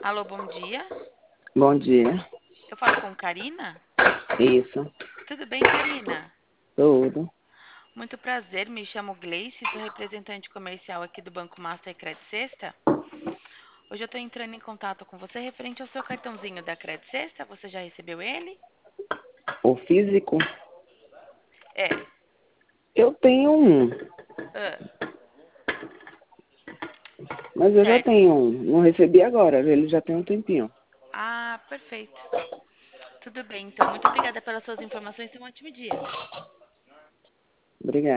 Alô, bom dia. Bom dia. Eu falo com Karina? Isso, Tudo bem, Karina? tudo. Muito prazer, me chamo Gleice, sou representante comercial aqui do Banco Master Credit Sexta. Hoje eu estou entrando em contato com você referente ao seu cartãozinho da Credit Sexta. Você já recebeu ele? O físico, É. eu tenho um, Ah, mas eu já certo. tenho um. Não recebi agora, ele já tem um tempinho. Ah, perfeito. Tudo bem, então. Muito obrigada pelas suas informações e um ótimo dia. Obrigada.